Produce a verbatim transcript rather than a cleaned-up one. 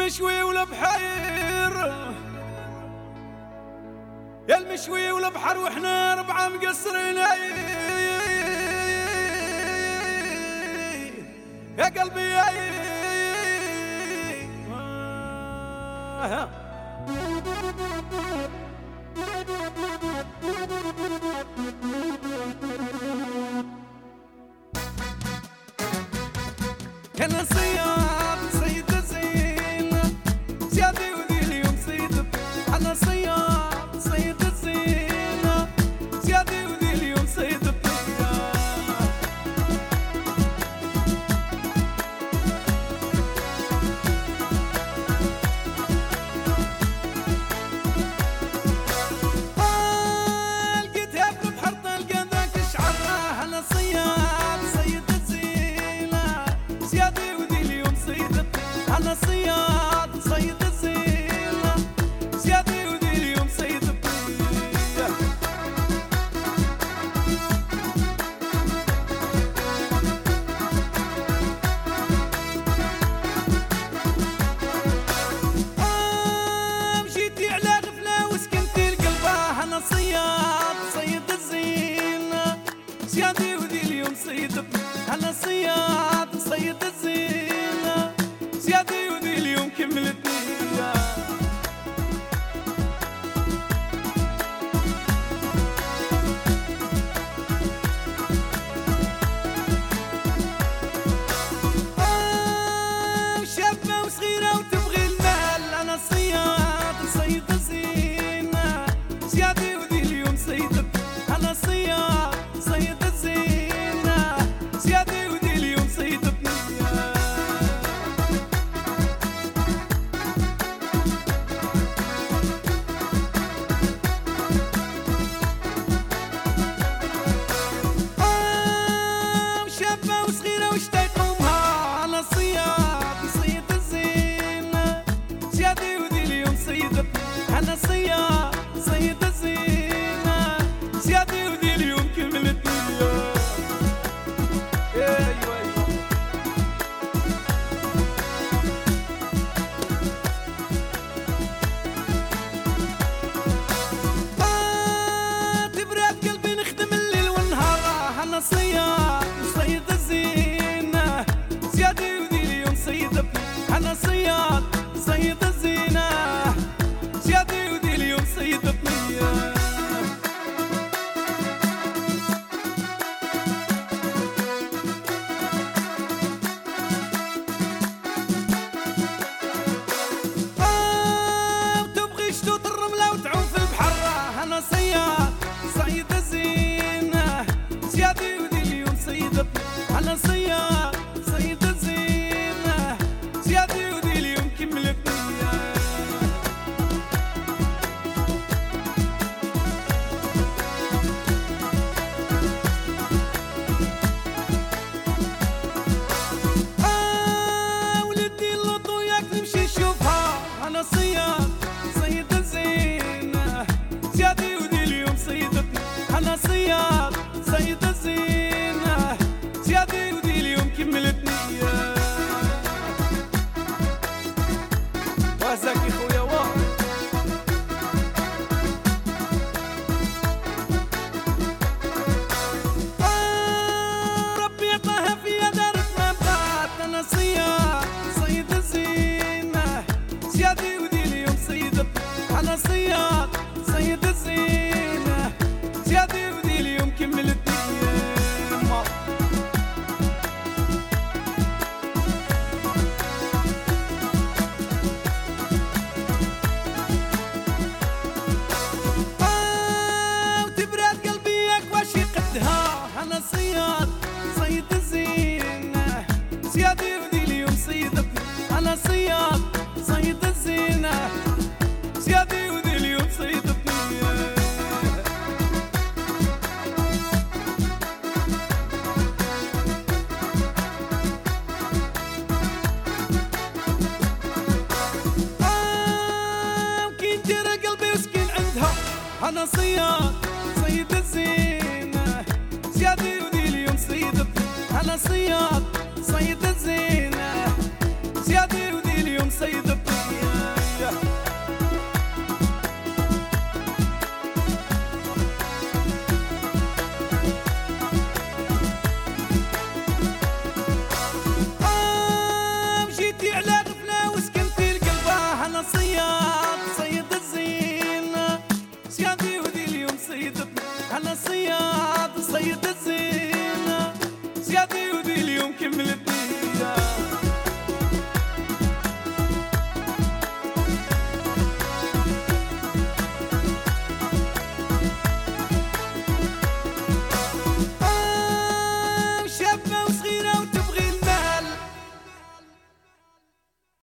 المشوي والبحير يا المشوي والبحر واحنا ربعة مقصرين يا قلبي يا كان صياد صيد الزين زيادي وذي اليوم صيد انا صياد صيد الزين زيادي وذي اليوم صيد أنا صياد صيد الزينة زيادي وذي اليوم صيد الطير آه مشيتي على غفلة وسكنتي القلبة أنا صياد صيد الزينة زيادي وذي اليوم صيد الطير أنا صياد صيد الزينة زيادي وذي اليوم كملتني آه شابة وصغيرة وتبغي المال أنا صياد صيد الزينة زيادي وذي اليوم صيد أنا صياد صيد الزينة زيادي وذي اليوم صيد أنا صياد صيد الزينة زيادي وذي اليوم كملتني أيوة أيوة آه تبرد قلبي نخدم الليل والنهار أنا صياد صيد الزينة زيادي وذي اليوم صيد أنا صياد صيد الزينة زيادي وذي اليوم صيد الطير آه وتبغي شتوت الرملة وتعوم في البحر أنا صياد صيد الزينة زيادي وذي اليوم صيد الطير أنا صياد صيد الزينة زيادي وذي اليوم كملتني أنا صياد صيد الزينة زيادي وذي اليوم صيد أنا صياد صيد الزينة زيادي وذي اليوم كملتني وازاكي خويا واه آه ربي عطاها فيا دارت ما بغات أنا صياد صيد الزينة زيادي وذي اليوم صيد أنا صياد صيد الزينة زيادي وذي اليوم كملتني آه وتبرد قلبي أكواشي قدها أنا صياد صيد الزينة زيادي وذي اليوم صيد أنا صياد صيد الزينة زيادي وذي اليوم صيد الطير آه وكين جرى قلبي وسكين عندها أنا صياد صيد الزينة زيادي وذي اليوم صيد الطير أنا صياد صيد الزينة زيادي وذي اليوم صيد الطير وصغير